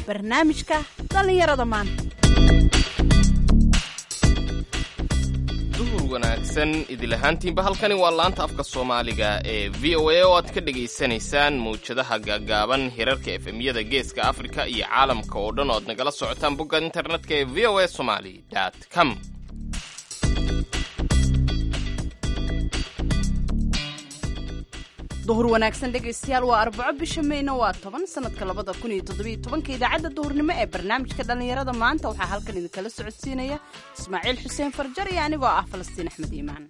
barnaamijka dhallinyarada maanta. duhur wanaagsan idilahaantiinba halkani waa laanta afka Soomaaliga ee VOA oo aad ka dhageysanaysaan mawjadaha gaagaaban hirarka FM-yada Geeska Afrika iyo caalamka oo dhan oo aad nagala socotaan bogga internetka ee voasomali.com. duhur wanaagsan dhegaystayaal waa Arbaco bisha Mayna waa 10 sanadka 2017 idaacadda duhurnimo ee barnaamijka dhallinyarada maanta waxaa halkan idinkala socodsiinaya Ismaaciil Xuseen Farjar iyo anigoo ah Falastiin Axmed Iimaan.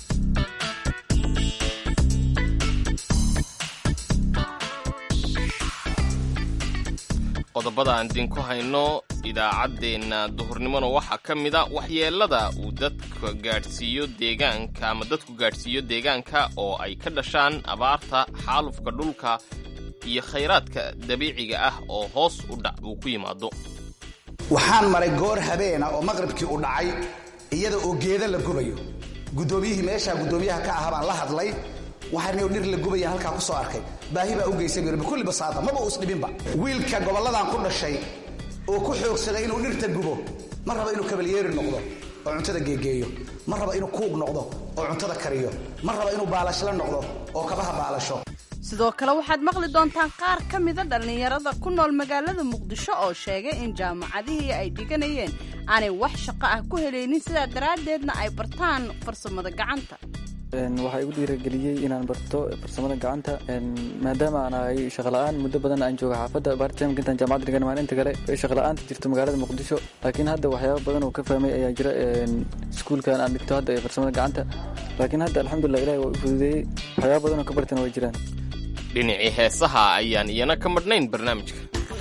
qodobada aan idinku hayno idaacaddeenna duhurnimona waxaa ka mid a waxyeelada uu dadku gaadhsiiyo deegaanka oo ay ka dhashaan abaarta, xaalufka dhulka iyo khayraadka dabiiciga ah oo hoos u dhac uu ku yimaado. waxaan maray goor habeena oo maqribkii u dhacay iyada oo geeda la gubayo gudoomiyaha ka ah baan la hadlay waxaanay dhir la gubaya halkaa ku soo arkay baahi baa u geysay bikulli basaada maba us dhibinba wiilka goboladan ku dhashay oo ku xoogsaday inuu dhirta gubo ma raba inuu kabalyeeri noqdo oo cuntada geegeeyo ma raba inuu kuug noqdo oo cuntada kariyo ma raba inuu baalashla noqdo oo kabaha baalasho. sidoo kale waxaad maqli doontaan qaar ka mida dhallinyarada ku nool magaalada Muqdisho oo sheegay in jaamacadihii ay dhiganayeen aanay wax shaqo ah ku helaynin sidaa daraaddeedna ay bartaan farsamada gacanta. waxaa igu dhiirageliyey inaan barto farsamada gacanta maadaama aan ahay shaqola'aan muddo badan aan jooga xaafadda bartime intaan jaamacad dhigan maalinta kale shaqola'aanta jirto magaalada Muqdisho laakiin hadda waxyaabo badan oo ka fahmay ayaa jira iskuulkan aan dhigto hadda ee farsamada gacanta laakiin hadda alxamdulillah ilaahay waa u fududeeyey waxyaabo badan oo ka bartana way jiraan. dhinacii heesaha ayaan iyana ka madhnayn barnaamijka.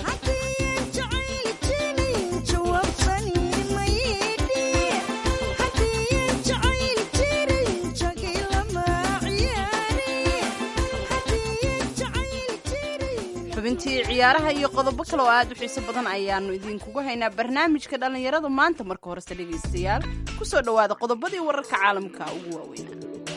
xubintii ciyaaraha iyo qodobo kale oo aad u xiiso badan ayaanu idinkugu haynaa barnaamijka dhallinyarada maanta. marka horese dhegaystayaal ku soo dhowaada qodobadii wararka caalamka ugu waaweynaa.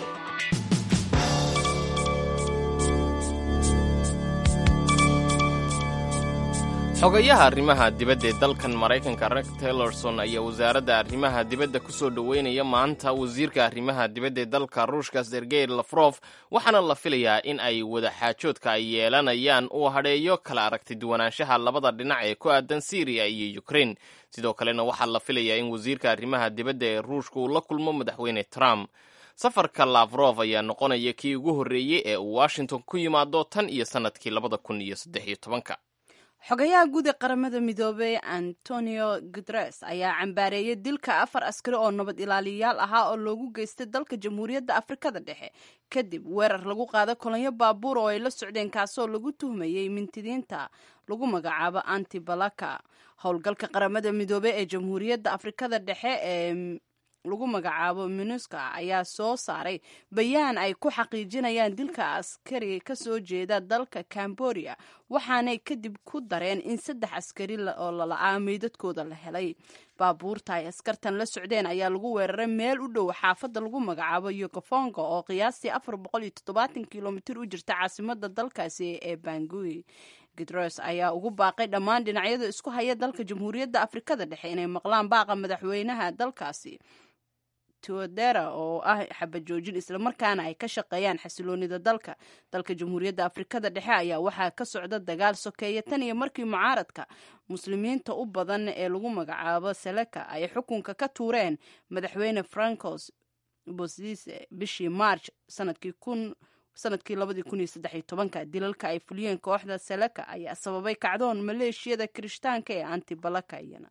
xogayaha arrimaha dibadda ee dalkan Maraykanka Rex Tillerson ayaa wasaaradda arrimaha dibadda ku soo dhoweynaya maanta wasiirka arrimaha dibadda ee dalka Ruushka Sergey Lavrov waxaana la filayaa in ay wada xaajoodka ay yeelanayaan uu hadheeyo kala aragti duwanaanshaha labada dhinac ee ku aadan Syria iyo Ukraine. sidoo kalena waxaa la filayaa in wasiirka arrimaha dibadda ee Ruushka uu la kulmo madaxweyne Trump. safarka Lavrov ayaa noqonaya kii ugu horreeyay ee uu Washington ku yimaado tan iyo sanadkii 2013. xogayaha guud ee qaramada midoobay Antonio Guterres ayaa cambaareeyay dilka 4 askari oo nabad ilaaliyayaal ahaa oo loogu geystay dalka Jamhuuriyadda Afrikada Dhexe kadib weerar lagu qaaday kolonyo baabuur oo ay la socdeen kaasoo lagu tuhmayay mintidiinta lagu magacaabo Anti-Balaka. howlgalka qaramada midoobay ee Jamhuuriyadda Afrikada Dhexe ee lagu magacaabo MINUSCA ayaa soo saaray bayaan ay ku xaqiijinayaan dilka askari ka soo jeeda dalka Cambodia waxaanay kadib ku dareen in 3 askari oo la la'aamay dadkooda la helay. baabuurta ay askartan la socdeen ayaa lagu weeraray meel u dhow xaafadda lagu magacaabo Yokofongo oo qiyaastii 470 kilomitir u jirta caasimadda dalkaasi ee Bangui. Guterres ayaa ugu baaqay dhammaan dhinacyada isku haya dalka Jamhuuriyadda Afrikada Dhexe inay maqlaan baaqa madaxweynaha dalkaasi Tuodera oo ah xabajoojin isla markaana ay ka shaqeeyaan xasiloonida dalka Jamhuuriyadda Afrikada Dhexe ayaa waxaa ka socda dagaal sokeeye tan iyo markii mucaaradka muslimiinta u badan ee lagu magacaabo Seleka ay xukunka ka tuureen madaxweyne Francois Bozize bishii March sanadkii 2013. dilalka ay fuliyeen kooxda Seleka ayaa sababay kacdoon maleeshiyada Kirishtaanka ee Anti-Balaka iyana.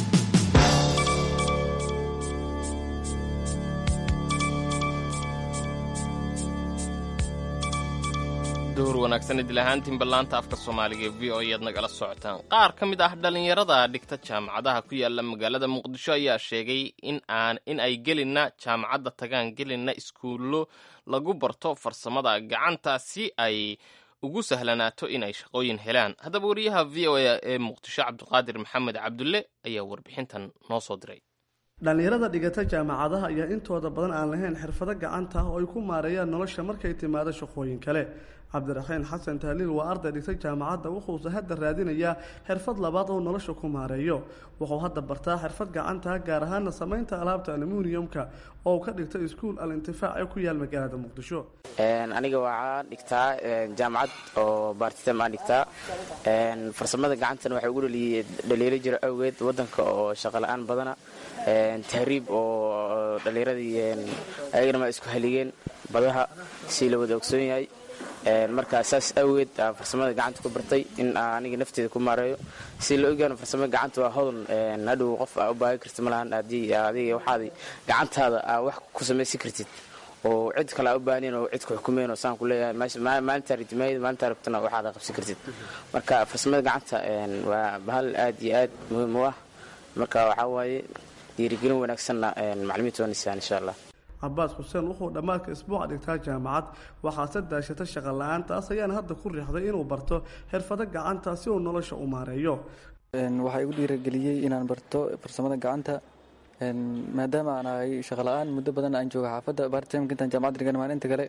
duhur wanaagsan idilahaantiin ballaanta afka Soomaaliga ee VOA aad nagala socotaan. qaar ka mid ah dhalinyarada dhigta jaamacadaha ku yaala magaalada Muqdisho ayaa sheegay in ay gelina jaamacadda tagaan gelina iskuulo lagu barto farsamada gacanta si ay ugu sahlanaato in ay shaqooyin helaan. haddaba wariyaha VOA ee Muqdisho Cabdiqaadir Maxamed Cabdulle ayaa warbixintan noo soo diray. dhalinyarada dhigata jaamacadaha ayaa intooda badan aan lahayn xirfado gacanta oo ay ku maareeyaan nolosha markay timaado shaqooyin kale. cabdiraxiin xasan tahliil waa arday dhigtay jaamacadda wuxuuse hadda raadinayaa xirfad labaad oo nolosha ku maareeyo wuxuu hadda bartaa xirfad gacanta gaar ahaana samaynta alaabta aluminiumka oo uu ka dhigtay iskuul al-intifaac ee ku yaal magaalada muqdisho. aniga waxaan dhigtaa jaamacad oo baartitam aan dhigtaa farsamada gacantana waxay ugu dhaliilo jira awgeed wadanka oo shaqo la-aan badana tahriib oo dhallinyaradii ayagana ma isku haligeen badaha si la wada ogsoon yahay markaa saas awgeed farsamada gacanta ku bartay in aniga nafteeda ku maareeyo si la ogaano farsamada gacanta waa hodan hadhow qof u baahi karta ma lahan haddii adiga waxaad gacantaada wax ku samaysan kartid oo cid kale u baahneen oo cid ku xukumeyn oo saan ku leeyahay maalinta ritmayd maalinta rabtana waxaad qabsan kartid marka farsamada gacanta waa bahal aad iyo aad muhiim u ah marka waxaa waaye dhiirigelin wanaagsanna macallimiinta wanaagsan insha Allah. Cabbaas Xuseen wuxuu dhammaadka isbuuca dhigtaa jaamacad waxaase daashata shaqo la-aantaas ayaana hadda ku riixday inuu barto xirfado gacanta si uu nolosha u maareeyo. waxaa igu dhiirageliyey inaan barto farsamada gacanta maadaama aan ahay shaqo la-aan muddo badan aan jooga xaafadda bartamka intaan jaamacad dhigan maalinta kale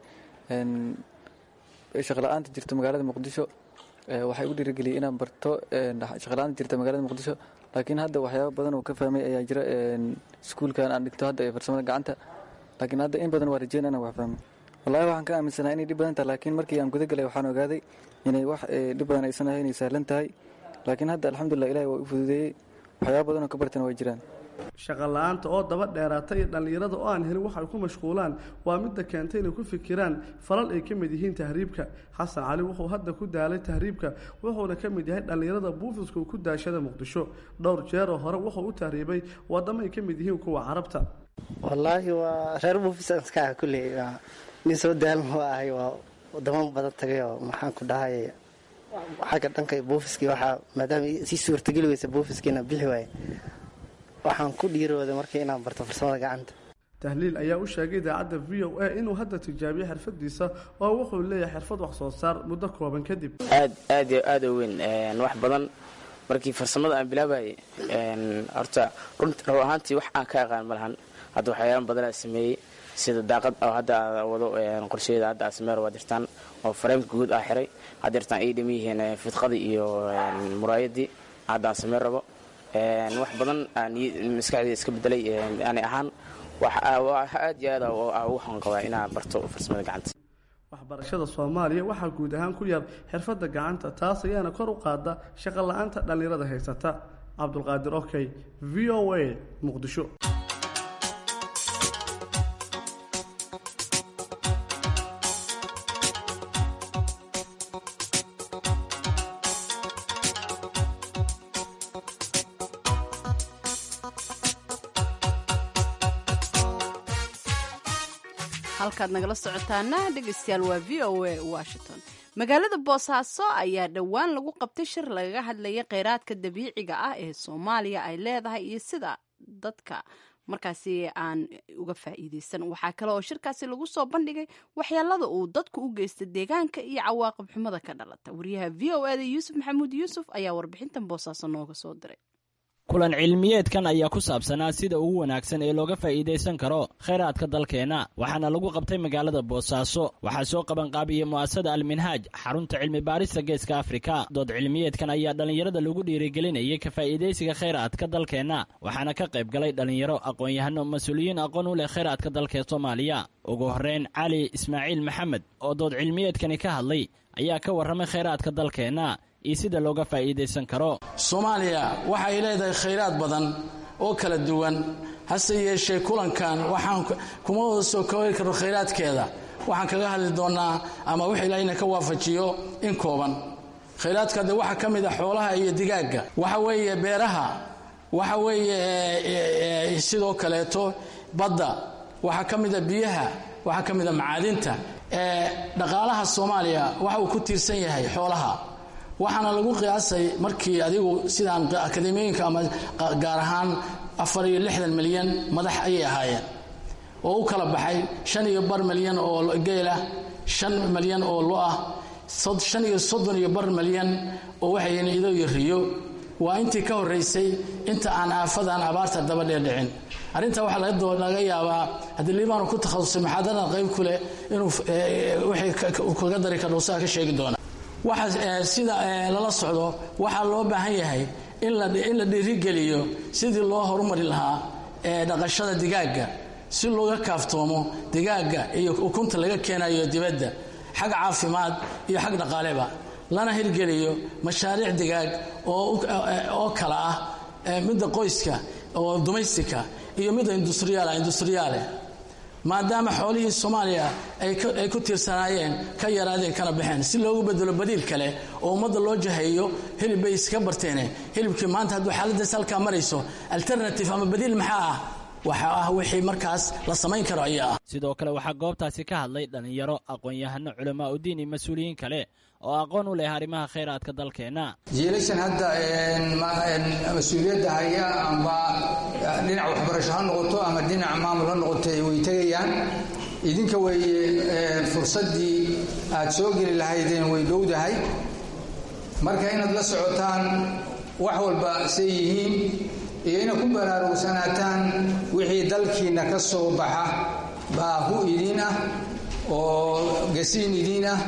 shaqo la-aanta jirta magaalada muqdisho waxaa igu dhiirageliyey inaan barto shaqo la-aanta jirta magaalada muqdisho laakiin hadda waxyaaba badan oo ka fahmay ayaa jira iskuulkan aan dhigto hadda ee farsamada gacanta laakiin hadda in badan waa rajeyn inaan wax fahmo wallahi waxaan ka aaminsanahay inay dhib badan tahay laakiin markii aan guda galay waxaan ogaaday inay wax dhib badan aysan ahayn inay sahlan tahay laakiin hadda alxamdulillah ilaahay waa u fududeeyey waxyaaba badan oo ka bartana way jiraan. shaqo la-aanta oo daba dheeraatay iyo dhallinyarada oo aan helin waxay ku mashquulaan waa midda keentay inay ku fikiraan falal ay ka mid yihiin tahriibka. xasan cali wuxuu hadda ku daalay tahriibka wuxuuna ka mid yahay dhallinyarada buufiska ku daashada muqdisho dhowr jeer oo hore wuxuu u tahriibay wadamo ay ka mid yihiin kuwa carabta. wallaahi waa reer buufisanska kulley nin soo daalmo ahay waa wadamo badan tagay oo maxaan ku dhahay xagga dhanka buufiskii waxaa maadaama si suurtageli weysa buufiskiina bixi waaye waxaan ku dhiirooday markii inaan barto farsamada gacanta. tahliil ayaa u sheegay idaacadda VOA inuu hadda tijaabiyo xirfadiisa oo wuxuu leeyahay xirfad wax soo saar muddo kooban kadib. aad u weyn wax badan markii farsamada aan bilaabayay horta runtii ahaantii wax aan ka aqaan ma lahan hadda waxyaabo badan aan sameeyey sida daaqad oo hadda wado qorsheeda hadda asmeer waa dirtaan oo fareemka guud ah xiray hadda dirtaan ay dhimihiin fidqadii iyo muraayadii hadda aan sameer rabo wax badan aan maskaxdayda iska bedelay ani ahaan wax aad iyo aad u hanqabaa inaan barto farsamada gacanta. waxbarashada Soomaaliya waxaa guud ahaan ku yar xirfadda gacanta taas ayaana kor u qaada shaqo la-aanta dhallinyarada haysata. Cabdulqaadir Okay, VOA, Muqdisho. halkaad nagala socotaana dhegeystayaal waa VOA Washington. magaalada Boosaaso ayaa dhowaan lagu qabtay shir lagaga hadlayay kheyraadka dabiiciga ah ee Soomaaliya ay leedahay iyo sida dadka markaasi aan uga faa'iideysan. waxaa kale oo shirkaasi lagu soo bandhigay waxyeelada uu dadku u geysta deegaanka iyo cawaaqib xumada ka dhalata. wariyaha VOA da Yuusuf Maxamuud Yuusuf ayaa warbixintan Boosaaso nooga soo diray. kulan cilmiyeedkan ayaa ku saabsanaa sida ugu wanaagsan ee looga faa'iidaysan karo kheyraadka dalkeenna waxaana lagu qabtay magaalada Boosaaso. waxaa soo qabanqaabiyey mu'asasada Al-Minhaaj xarunta cilmi baarista geeska Afrika. dood cilmiyeedkan ayaa dhalinyarada lagu dhiirigelinayay ka faa'iidaysiga kheyraadka dalkeenna waxaana ka qayb galay dhalinyaro aqoon-yahano mas-uuliyiin aqoon u leh kheyraadka dalka Soomaaliya. ugu horeyn Cali Ismaaciil Maxamed oo dood cilmiyeedkani ka hadlay ayaa ka warramay kheyraadka dalkeenna iyo sida looga faa'iidaysan karo. Soomaaliya waxay leedahay kheyraad badan oo kala duwan hase yeeshee kulankan waxaan kuma wada soo koobi karo kheyraadkeeda waxaan kaga hadli doonaa ama wixii Ilaahayna ka waafajiyo in kooban. kheyraadka waxa ka mid ah xoolaha iyo digaaga waxa weeye beeraha waxa weeye sidoo kaleeto badda waxa ka mid ah biyaha waxa ka mid ah macaadinta dhaqaalaha Soomaaliya waxa uu ku tiirsan yahay xoolaha waxaana lagu qiyaasay markii adigu sidaan akademiyinka ama gaar ahaan 460 milyan madax ayay ahaayeen oo u kala baxay 5.5 milyan oo geela 5 milyan oo lo ah 35 milyan oo waxay ido yariyo waa intii ka horraysay inta aan aafadan abaarta daba dheerdhicin arrinta waxaa laga yaabaa haddii liibaanu ku takhasusay maxaadaradan qayb ku leh inuu wixii kaga dari karo usaga ka sheegi doona waxa sida lala socdo waxaa loo baahan yahay in la dhiirigeliyo sidii loo horumari lahaa dhaqashada digaaga si looga kaaftoomo digaaga iyo ukunta laga keenayo dibadda xag caafimaad iyo xag dhaqaaleba lana hirgeliyo mashaariic digaag oo kala ah midda qoyska oo domestika iyo midda industriyaale maadaama xoolihii Soomaaliya ay ku tiirsanaayeen ka yaraadeen kana baxeen si loogu bedelo badiil kale oo ummadda loo jahayo hilib bay iska barteen hilibkii maanta hadduu xaaladda salka marayso alternative ama badiil maxaa waxa wixii markaas la samayn karo ayaa sidoo kale waxa goobtaasi ka hadlay dhalinyaro aqoon-yahano culimo u diin iyo mas'uuliyiin kale oo aqoon u leh arrimaha kheyraadka dalkeena jiilashan hadda mas'uuliyadda haya amba dhinac waxbarasho ha noqoto ama dhinac maamul ha noqoto way tagayaan idinka way fursadii aad soo geli lahaydeen way dhowdahay marka inaad la socotaan wax walba say yihiin iyo inaad ku baraarugsanataan wixii dalkiina ka soo baxa baahu idin ah oo gasiin idin ah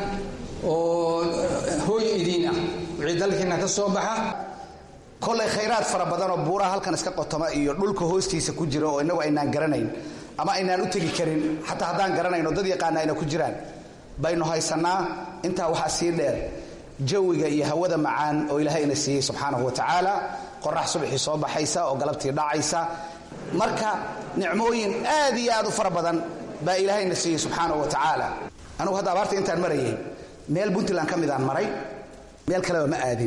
oo hooy idin ah wixii dalkiina ka soo baxa kolay khayraad fara badan oo buuraha halkan iska qotoma iyo dhulka hoostiisa ku jira oo inagu aynaan garanayn ama aynaan u tegi karin xataa haddaan garanayno dad yaqaana ayna ku jiraan baynu haysanaa intaa waxaa sii dheer jawiga iyo hawada macaan oo ilaahay ina siiyey subxaanahu wa tacaala qorax subaxii soo baxaysa oo galabtii dhacaysa marka nicmooyin aad iyo aad u fara badan baa ilaahay ina siiyey subxaanahu wa tacaala anugu hadda abaarta intaan marayay meel puntland ka midaan maray meel kaleba ma aadin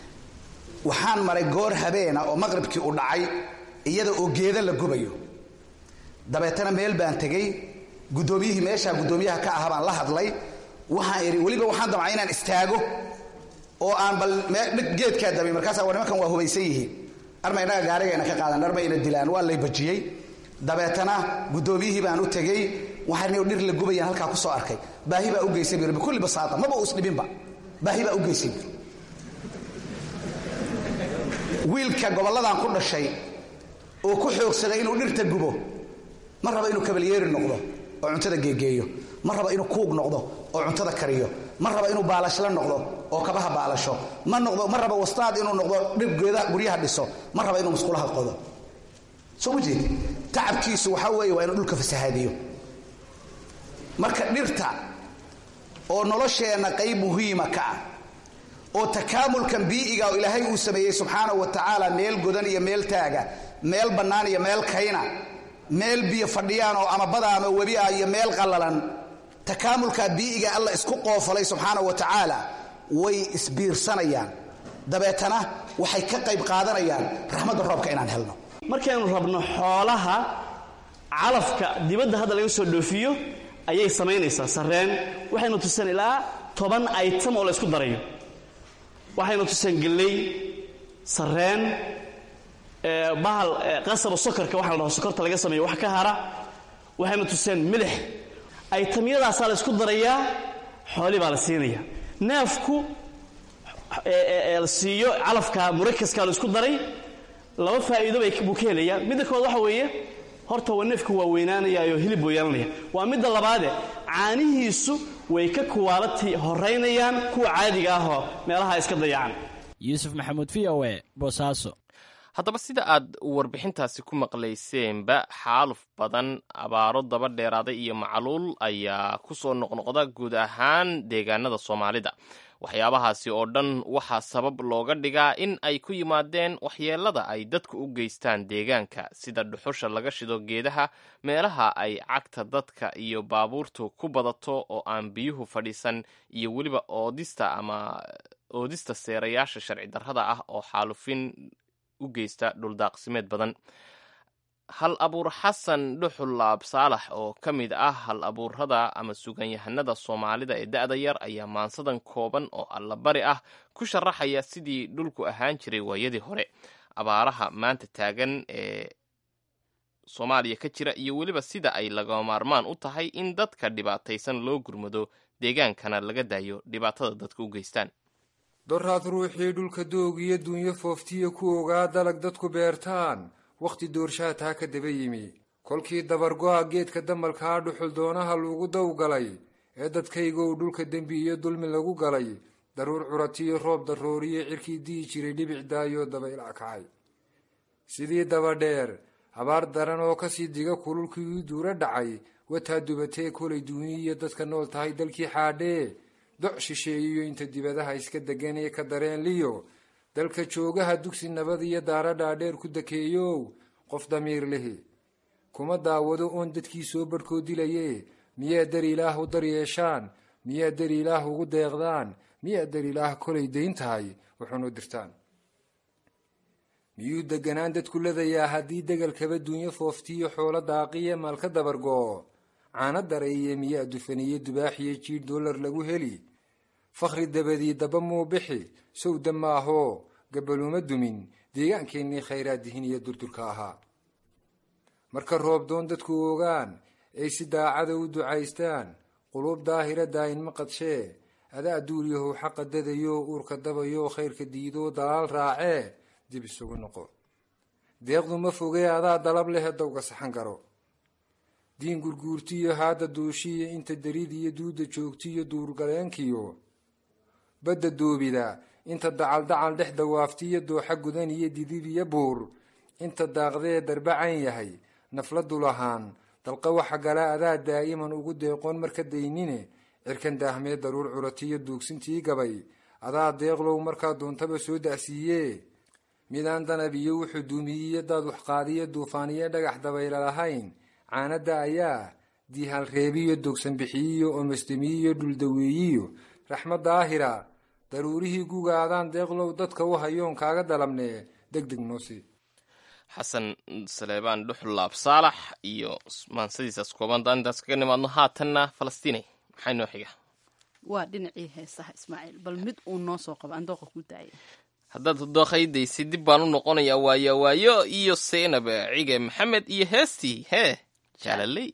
waxaan maray goor habeena oo maqribkii u dhacay iyada oo geeda la gubayo dabeetana meel baan tegey guddoomiyihii meeshaa guddoomiyaha ka aha baan la hadlay waxaan idhi weliba waxaan damcay inaan istaago oo aan bal geedkaa damay markaasaa nimankan waa hubaysan yihiin arma innaga gaarigayna ka qaadan dharma ina dilaan waa lay bajiyey dabeetana guddoomiyihii baan u tegey waxaan dhir la gubayaan halkaa ku soo arkay baahi baa u geysay bi bikulli basaata maba us dhibinba baahi baa u geysay wiilka gobolladan ku dhashay oo ku xoogsaday inuu dhirta gubo ma raba inuu kabalyeeri noqdo oo cuntada geegeeyo ma raba inuu kuug noqdo oo cuntada kariyo ma raba inuu baalashla noqdo oo kabaha baalasho ma raba wastaad inuu noqdo dhibgeeda guryaha dhiso ma raba inuu musqulaha qodo soo wajid tacabkiisu waxa weeye waa inuu dhulka fasahaadiyo marka dhirta oo nolosheena qayb muhiima ka ah oo takaamulkan bii'iga oo ilaahay uu sameeyey subxaanahu wa tacaala meel godan iyo meel taaga meel bannaan iyo meel kayna meel biyo fadhiyaan oo ama bada ama webi ah iyo meel qallalan takaamulka bii'iga alla isku qoofalay subxaanahu wa tacaala way isbiirsanayaan dabeetana waxay ka qayb qaadanayaan raxmadda roobka inaan helno markaynu rabno xoolaha calafka dibadda hadda laga soo dhoofiyo ayay samaynaysaa sarreen waxaynu tuseen ilaa 10 item oo la isku darayo waxaynu tuseen galley sarreen bahal qasab sokorka waxa la dhaho sokorta laga sameeyo wax ka hara waxaynu tuseen milix itemyadaas la isku darayaa xooli baa la siinaya neefku la siiyo calafka murakaska la isku daray laba faa'iido bay ku keenaya mid kood waxa weeye horta waa neefku waa weynaanayaa hilib buu yeelanaya waa mid labaade caanihiisu way ka quality horeynayaan kuwa caadiga ah meelaha iska dayacan Yusuf Maxamuud VOA Boosaaso haddaba sida aad warbixintaasi ku maqlayseenba xaaluf badan abaaro daba dheeraaday iyo macluul ayaa ku soo noqnoqda guud ahaan deegaanada Soomaalida waxyaabahaasi oo dhan waxaa sabab looga dhigaa in ay ku yimaadeen waxyeelada ay dadku u geystaan deegaanka sida dhuxusha laga shido geedaha meelaha ay cagta dadka iyo baabuurtu ku badato oo aan biyuhu fadhiisan iyo weliba oodista seerayaasha sharci darrada ah oo xaalufin u geysta dhuldaaqsimeed badan hal abuur xasan dhuxul laab saalax oo ka mid ah hal abuurada ama suganyahanada Soomaalida ee da'da yar ayaa maansadan kooban oo alla bari ah ku sharaxaya sidii dhulku ahaan jiray waayadii hore abaaraha maanta taagan ee Soomaaliya ka jira iyo weliba sida ay laga maarmaan u tahay in dadka dhibaataysan loo gurmado deegaankana laga daayo dhibaatada dadku u geystaan doraad ruuxii dhulka doog iyo dunyo fooftiya ku ogaa dalag dadku beertaan wakhti doorshaha taa ka daba yimi kolkii dabargo-a geedka damalkaa dhuxul doonaha lagu dawgalay ee dadkaygow dhulka dembi iyo dulmi lagu galay daruur curatiyo roob darooriyo cirkii di'i jiray dhibic daayoo dabaylac kacay sidii dabadheer abaar daran oo kasii diga kululkii duura dhacay wataa dubatee kolay duuni iyo dadka nool tahay dalkii xaadhee doc shisheeyiyo inta dibadaha iska degan ee ka dareen liyo dalka joogaha dugsi nabad iyo daara dhaadheer ku dakeeyow qof damiir lihi kuma daawado oon dadkii soo barhkoo dilaye miyaa dar ilaah u dar yeeshaan miyaa dar ilaah ugu deeqdaan miyaa dar ilaah kolay dayn tahay wuxuunu dirtaan miyuu deganaan dadku ladayaa haddii degalkaba dunyo fooftiyo xoolo daaqiya maalka dabargo-o caano dareeye miyaa dufaniye dubaaxiyo jiidh dollar lagu heli fakhri dabadii daba muu bixi sowda maahoo gabaluma dumin deegaankeenii khayraad dihin iyo durdurka ahaa marka roob doon dadku ogaan ay si daacada u ducaystaan quluub daahira daa'inma qadshee adaa duulyahow xaqa dadayo uurka dabayo khayrka diidoo dalaal raacee dib isugu noqo deeqdu ma fogee adaa dalab lehe dawga saxan garo diin gurguurtiyo haadda duushiyo inta darid iyo duudda joogtiyo duurgaleenkiyo badda doobida inta dacal dhex dawaaftiyo dooxa gudan iyo didid iyo buur inta daaqdee darbacan yahay nafladu lahaan dalqa waxa gala adaa daa'iman ugu deeqoon marka daynine cirkan daahmee daruur curatiyo duugsintii gabay adaa deeqlow markaa doontaba soo da'siiyee midaan danab iyo wuxuu duumiyiyo daad waxqaadiyo duufaaniyo dhagax dabayla lahayn caanada ayaa diihal reebiyo dogsan bixiyiyo omastamiyiyo dhuldaweeyiyo raxmad daahira daruurihii gugaadaan deeqlow dadka u hayoon kaaga dalabnee deg deg noosi xasan saleebaan dhuxulaab saalax iyo maansadiisaas koobantaa intaas kaga nimaadno haatanna falastiinay maxay noo xiga waa dhinacii heesaha ismaaciil bal mid uu noo soo qabo aan dooqa ku daaya haddaad dooqaydaysid dib baan u noqonayaa waayo iyo seenab cige maxamed iyo heestii hee jaalaley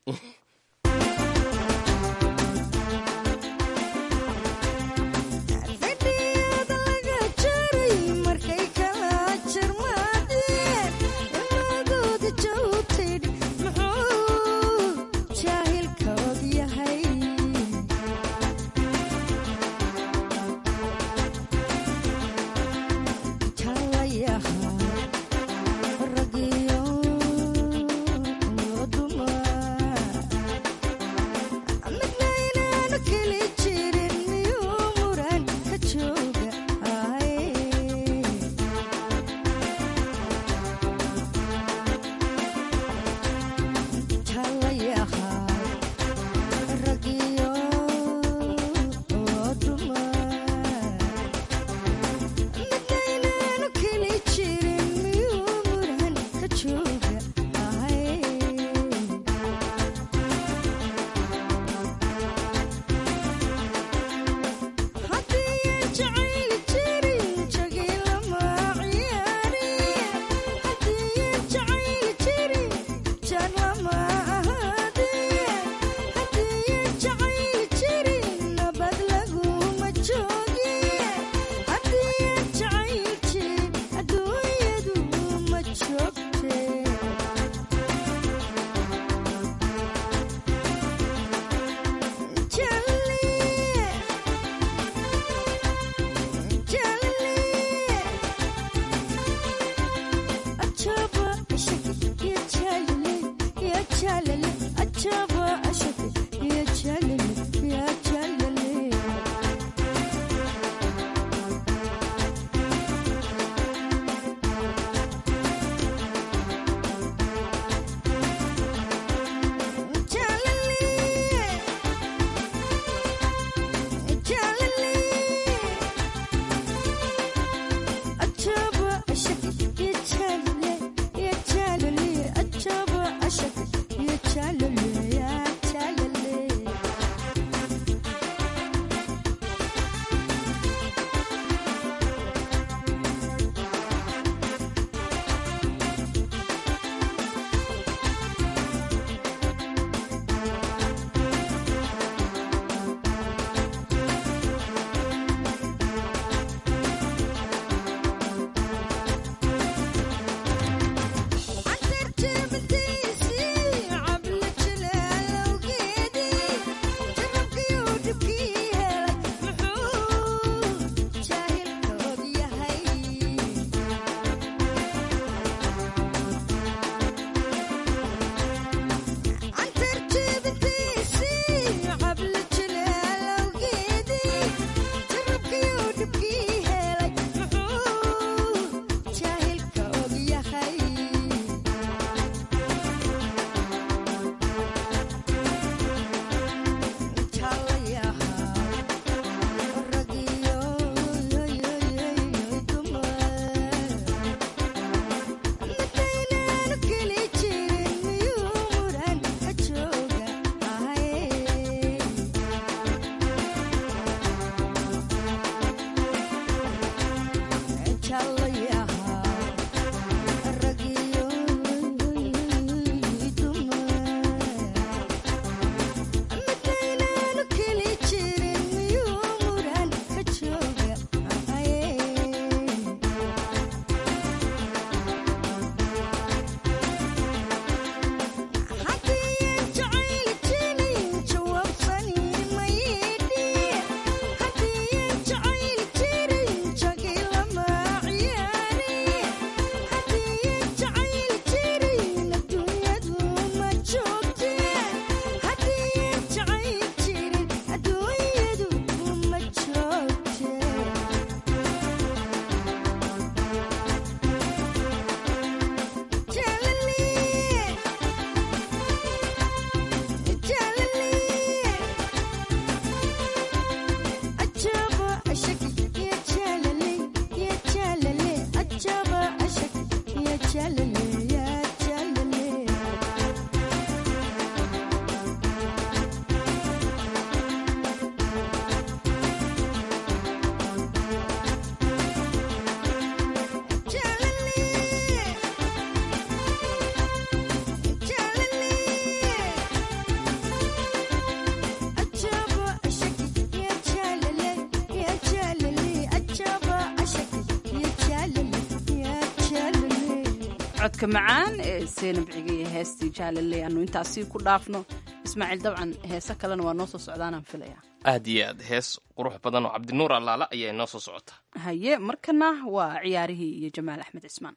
codka macaan ee seenab cigaye heestii jaalale aanu intaasi ku dhaafno. Ismaaciil dabcan heese kalena waa noo soo socdaanaan filaya. aad iyo aad hees qurux badan oo cabdinuur allaala ayaa inoo soo socota. haye markana waa ciyaarihii iyo Jamaal Axmed Cismaan.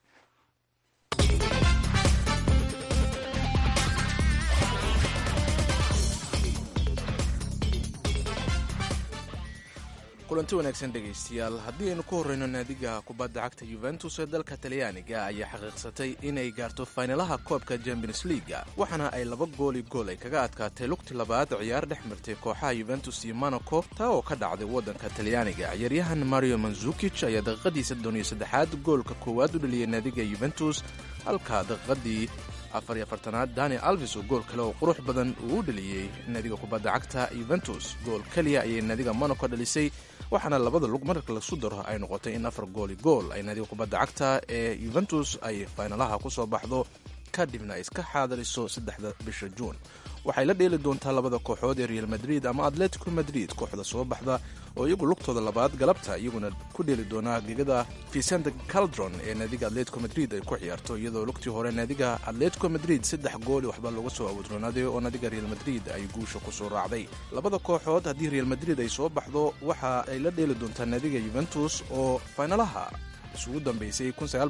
kulanti wanaagsan dhegaystayaal, haddii aynu ku horreyno naadiga kubadda cagta yuventus ee dalka talyaaniga ayaa xaqiiqsatay inay gaarto faynalaha koobka champions leaga, waxaana ay 2 gool iyo gool ay kaga adkaatay lugtii labaad ciyaar dhex martay kooxaha yuventus iyo monaco, taa oo ka dhacday waddanka talyaaniga. ciyaaryahan mario manzukic ayaa daqiiqadii 33aad goolka koowaad u dhaliyay naadiga yuventus, halka daqiiqadii 44aad dani alves oo gool kale oo qurux badan uu u dhaliyey naadiga kubadda cagta yuventus. gool keliya ayay naadiga monaco dhalisay, waxaana labada lug marka lasu daro ay noqotay in 4 gool iyo gool ay naadiga kubadda cagta ee yuventus ay faynalaha ku soo baxdo, kadibna ay iska xaadiriso 3 bisha juun. waxay la dheeli doontaa labada kooxood ee real madrid ama atletico madrid, kooxda soo baxda oo iyagu lugtooda labaad galabta iyaguna ku dheeli doonaa gegada vicente caldron ee naadiga atletico madrid ay ku ciyaarto, iyadoo lugtii hore naadiga atletico madrid 3 gool waxba looga soo awoodroonaaday oo naadiga real madrid ay guusha ku soo raacday. labada kooxood haddii real madrid ay soo baxdo, waxa ay la dheeli doontaa naadiga yuventus oo faynalaha isugu dambeysay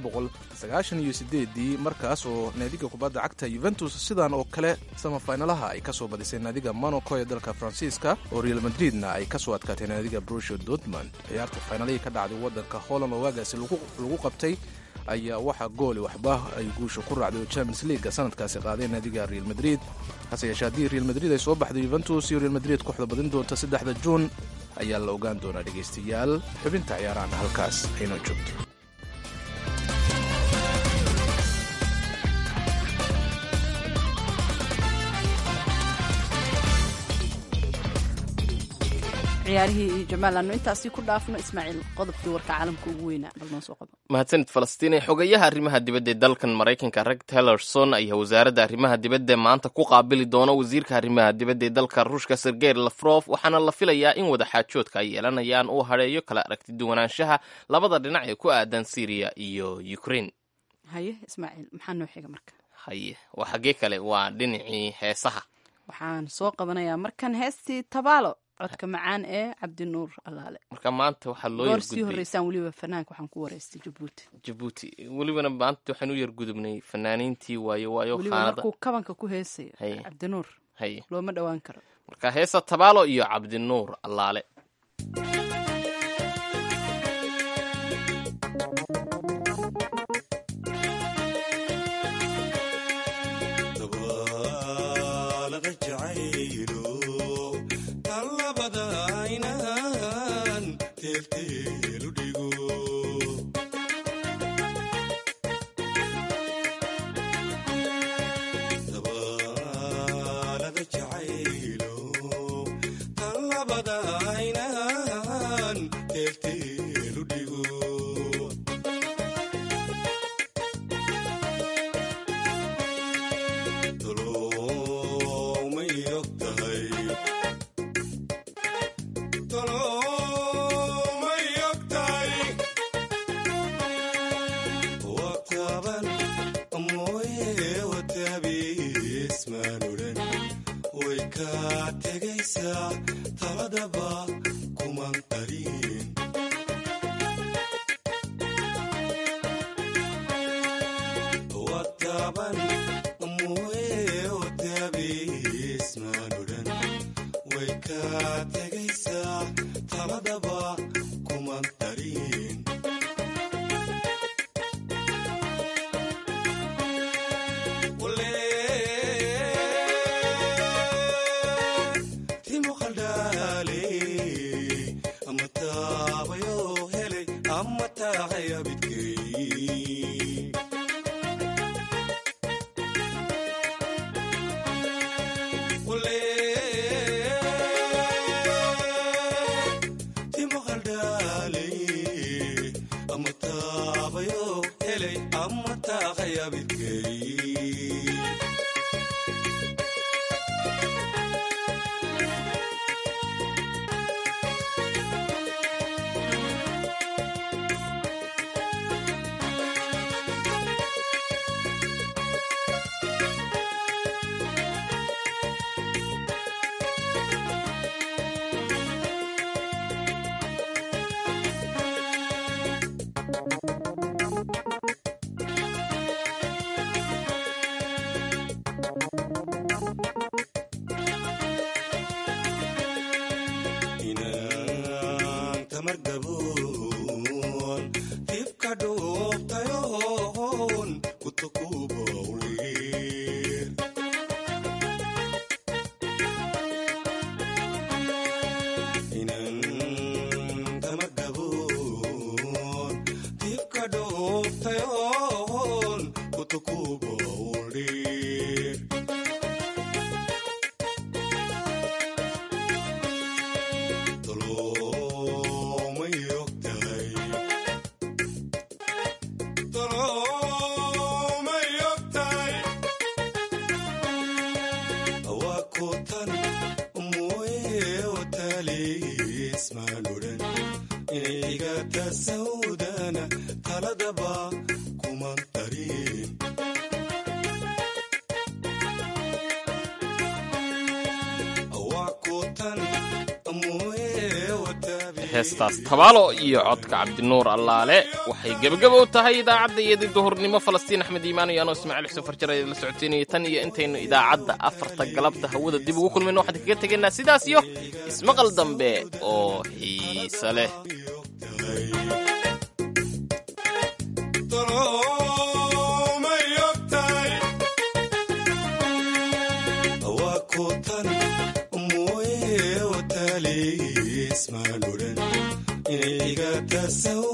1998 markaas oo naadiga kubadda cagta yuventus sidan oo kale samafaynalaha ay ka soo badisay naadiga monaco ee dalka faransiiska, oo real madridna ay ka soo adkaatay naadiga borussia dortmund. ciyaarta faynalihii ka dhacday waddanka holland oo waagaasi lagu qabtay ayaa waxaa gooli waxba ay guusha ku raacday oo champions league sanadkaasi qaaday naadiga real madrid. hase yeeshee haddii real madrid ay soo baxday yuventus iyo real madrid kooxda badin doonta 3 juun ayaa la ogaan doonaa. dhegaystayaal, xubinta ciyaarahana halkaas aynoo joogto. ciyaarihii iyo Jamaal aanu intaasi ku dhaafno. Ismaaciil, qodobkii warka caalamka ugu weynaa bal noo soo qodo. mahadsanid Falastiin. xogayaha arrimaha dibadda ee dalkan Mareykanka Rex Tillerson ayaa wasaaradda arrimaha dibadda maanta ku qaabili doona wasiirka arrimaha dibadda ee dalka Ruushka Sergey Lavrov, waxaana la filayaa in wadaxaajoodka ay yeelanayaan uu hareeyo kala aragti duwanaanshaha labada dhinac ee ku aadan Syria iyo Ukraine. haye Ismaaciil, maxaa noo xiga marka? haye waa xagee kale? waa dhinacii heesaha. waxaan soo qabanayaa markan heestii Tabaalo, codka macaan ee cabdinuur allaale. marka maanta waxaa loo goorsii horeysaan weliba fanaanka waxaan ku wareystay Jabuuti welibana maanta waxaan u yargudubnay fanaaniintii waayo weliba qaanada markuu kabanka ku heesayo cabdinuur looma dhowaan karo. marka heesa Tabaalo iyo cabdinuur allaale. wataalismaanodhan inayga tasawdana taladaba kuman tarin heestaas tabaalo iyo codka cabdinuur allaale waxay gebagabo u tahay idaacadda iyadii duhurnimo falastiin axmed iimaan iyo anoo ismaaciil xuseen farjar ee la socoteynaya tan iyo intaynu idaacadda 4 galabta hawada dib ugu kulmayno waxaan kaga tegaynaa sidaas iyo ismaqal dambe oo xiise leh ismaanodhan inayga tasaw